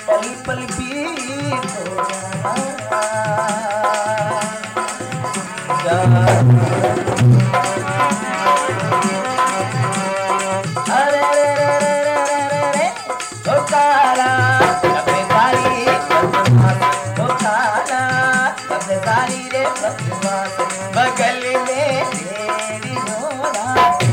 पल पल बीत अरे तो काला कभी सारी तो काला कभी सारी रे बदमाश बगल में तेरी डोरा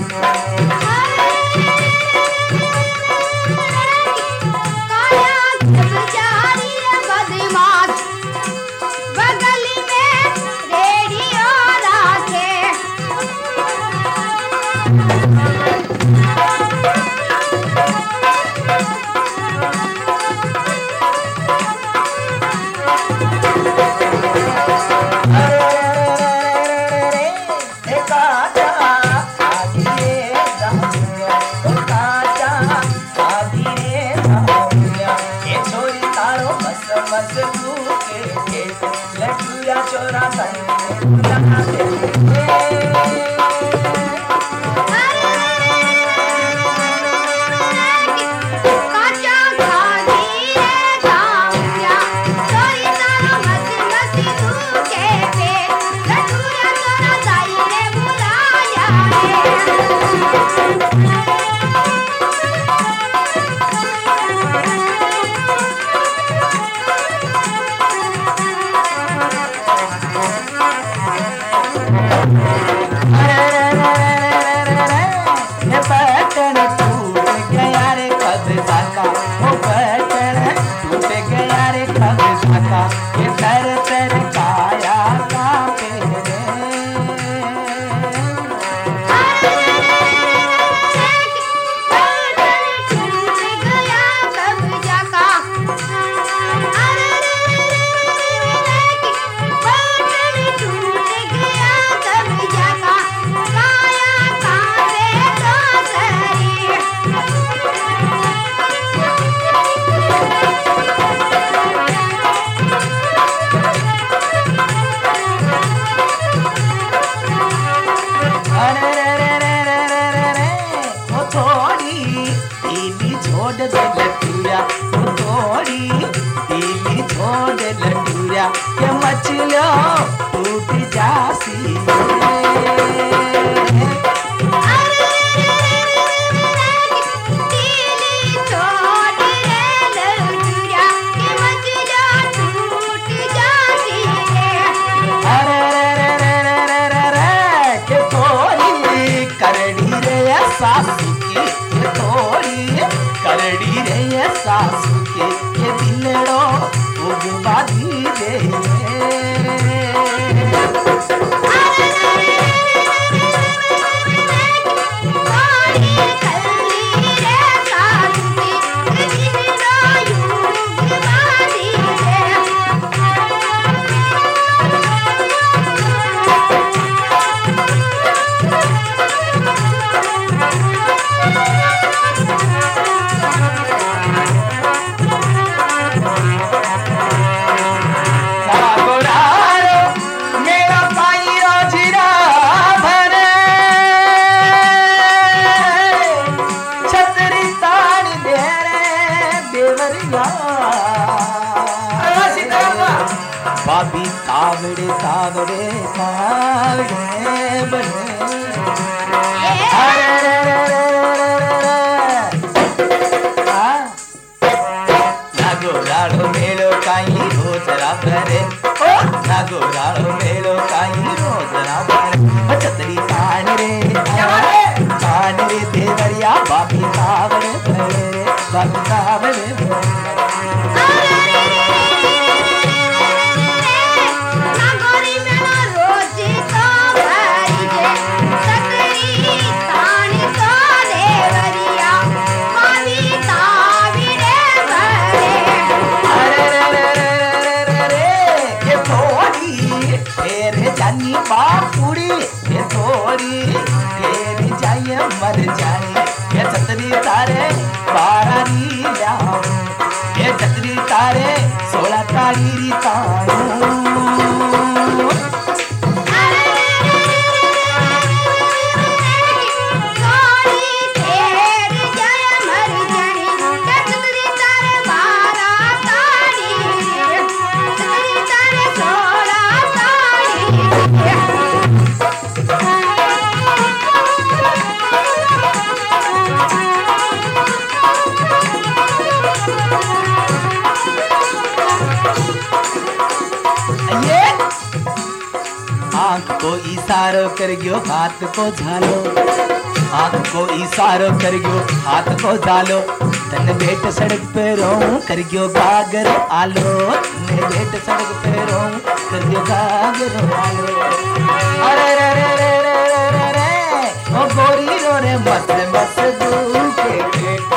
चोरा मछलियों टूट जासी सासू के थोड़ी करड़ी रे सासू के दिलड़ो उगवादी दे भाभी तावड़े तावड़े तावड़े बने नागोराड़ो मेलो काई रोजरा भरे नागोराड़ो मेलो काई रोजरा भरे छतरी तान रे देवरिया भाभी तावड़े भरे भाभी तावड़े भरे बापुड़ी ये थोड़ी तेरी जाए मर जाए ये छतरी तारे 12 रीला ये छतरी तारे 16 तारी रीता तारी इशारो कर गयो हाथ को झालो, हाथ को इशारो कर गयो हाथ को झालो, तन बेट सड़क पे रोऊं कर गयो गागर आलो, तन बेट सड़क पे रोऊं कर गयो गागर आलो। अरे रे रे रे रे रे रे रे ओ गोरी रो रे मस्त मस्त दूके के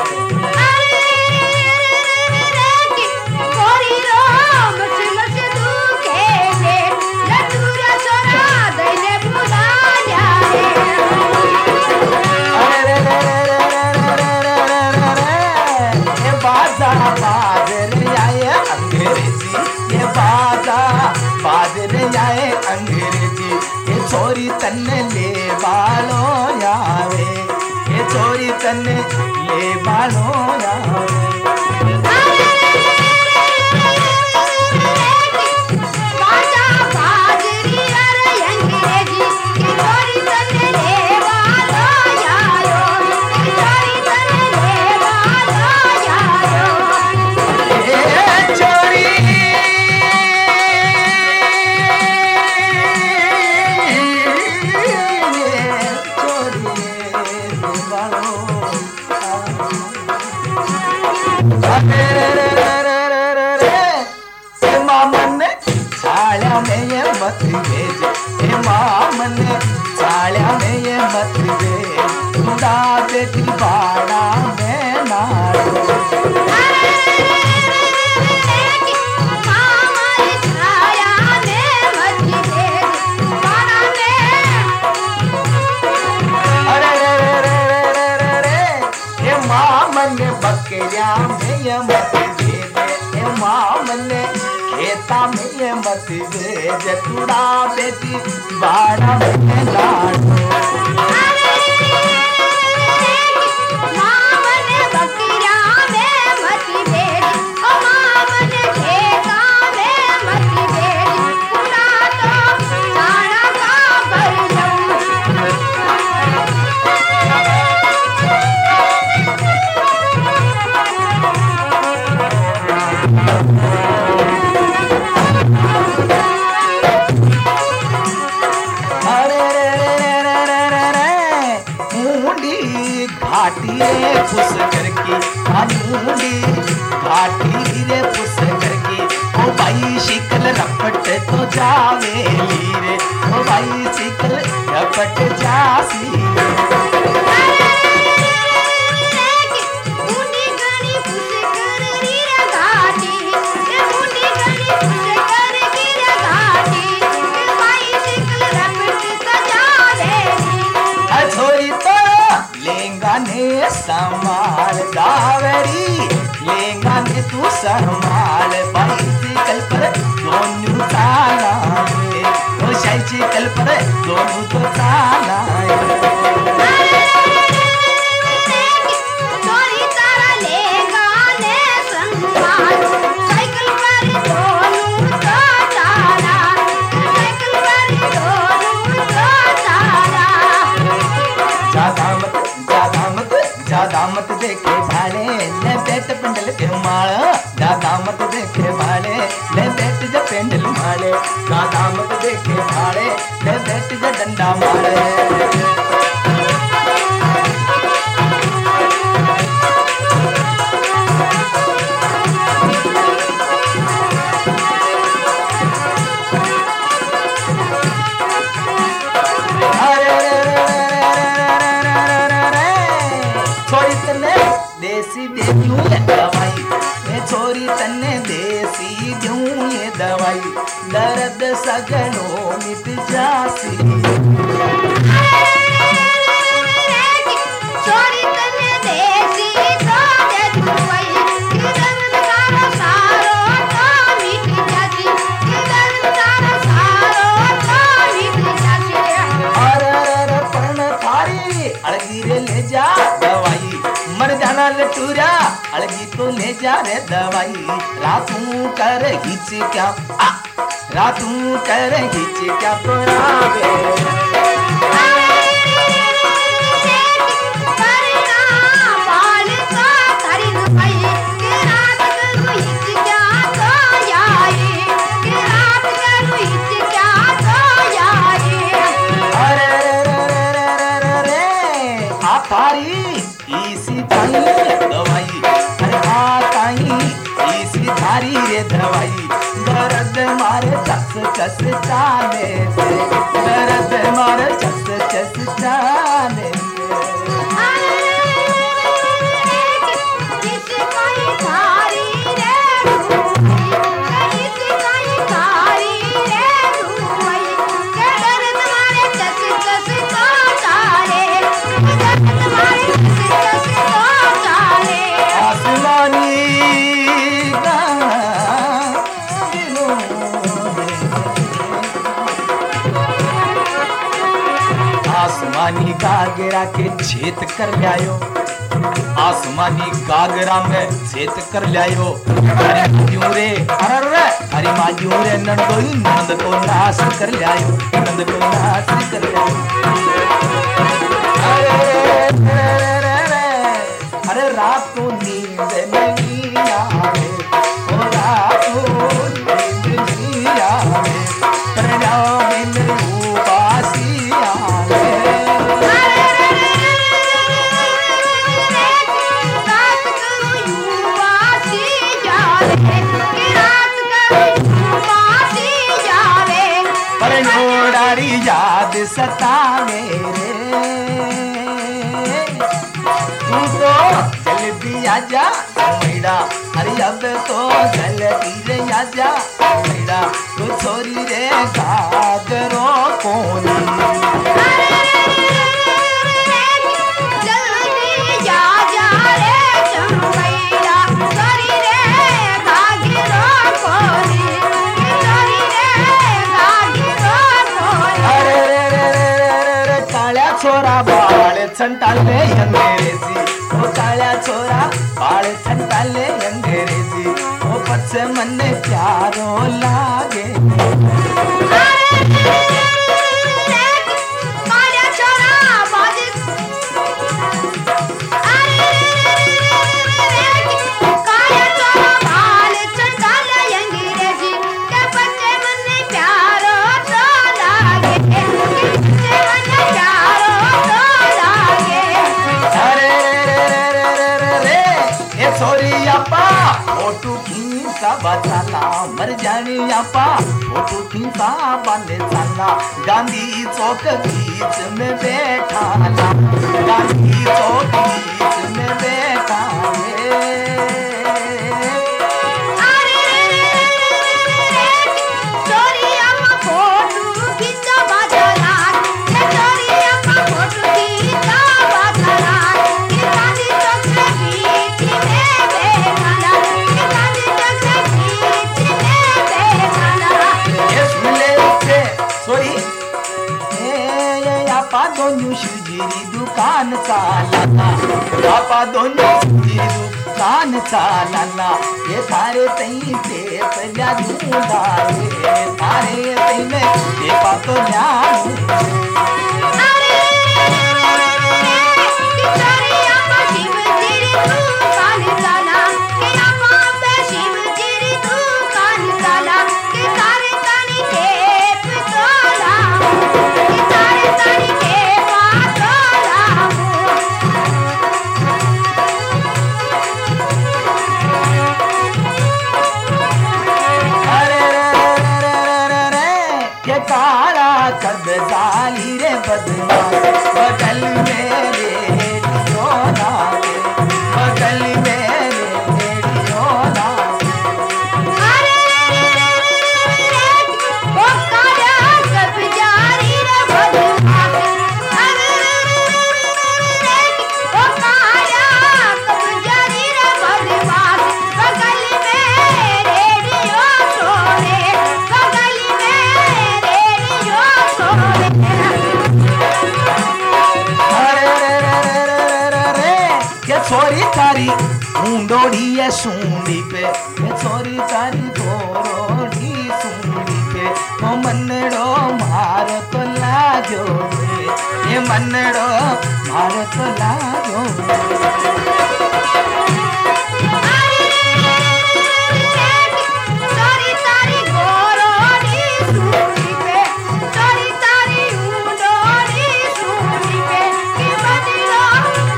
अंग्रेजी ये छोरी तन्ने ले बालो यावे, ये छोरी तन्ने ले बालो यावे। बेटी बाड़ा में नाड़ो बकरिया में ये मत भेजे, मामन खेता में ये मत भेजे, तुड़ा बेटी बाड़ा में लाडो। घाटी रे फुस करके आलूंगी, घाटी रे फुस करके ओ भाई शिकल रपट तो जावेली रे, ओ भाई शिकल रपट जासी संभाल गावरी लेंगा ने तू संभाल, बाइसिकल पर दोनों ताला ओ साइकिल पर दोनों तो ताला मत देखे भाड़े ले बेट पेंडल के माल, दादा मत देखे भाड़े ले बेट जा पेंडल माले, दादा मत देखे भाड़े ले बेट जा डंडा मारे। देसी देऊं ये दवाई, ये छोरी तन्ने देसी दूं ये दवाई, दर्द सगनों मिट जासी। छोरी तन्ने देसी तो दे दवाई, दर्द सारा सारो तो मिट जासी, दर्द सारा सारो तो मिट जासी। अरे पण थारी अड़गी रे ले जा दवाई, मर जाना लटूरा अलगी तो ले जा रे दवाई, रातू कर खींच क्या रातू कर खींच क्या पुरावे रे दवाई दर्द मारे चस चस चाले से दर्द मारे चस चस चाले आसमानी गागरा के छेद कर लायो आसमानी गागरा में छेद कर लायो अरे माजूरे अरे माजूरे नंद को नाश कर लायो नंद को नाश कर लायो अरे रात को नींद नहीं आवे ओ रात को नींद नहीं आवे परिणाम में उबासी आवे याद सतावे रे तू तो जल्दी आजा मेरा अरे अब तो जल्दी रे आजा मेरा तू छोरी रे गागरो कोनी छोरा बाळ छंटाले अंगेरेजी ओ काळ्या छोरा बाळ छंटाले अंगेरेजी ओ पछ मन प्यारो लागे फोटो खींचा बचाला मर जाने आपा फोटो खींचा बने चला गांधी चौक बीच में बैठा गांधी चौक बीच में बैठा दोनों शिवजीरी दुकान चालना पापा दोनों शिवजीरी दुकान चालना ये थारे तई पे पल्या दूंगा ये थारे तई में ये पातो न्याय कब्जाली रे बदमाश बगल में रेडियो लागे बगल में रेडियो लागे ओ काला कब्जाली रे बदमाश ओ काला कब्जाली रे बदमाश बगल में रेडियो सोने बगल में रेडियो छोरी तारी ऊंडोड़ी है सूंडी पे छोरी तारी गोरोड़ी सूंडी पे ओ मनड़ो मार तो लाजो ये मनड़ो मार तो लाजो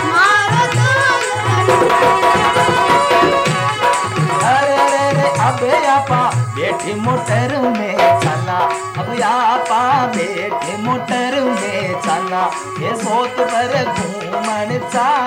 अबे आपा बैठे मोटर में चला, अब आपा बैठे मोटर में चला, ये सोत पर घूमन चाल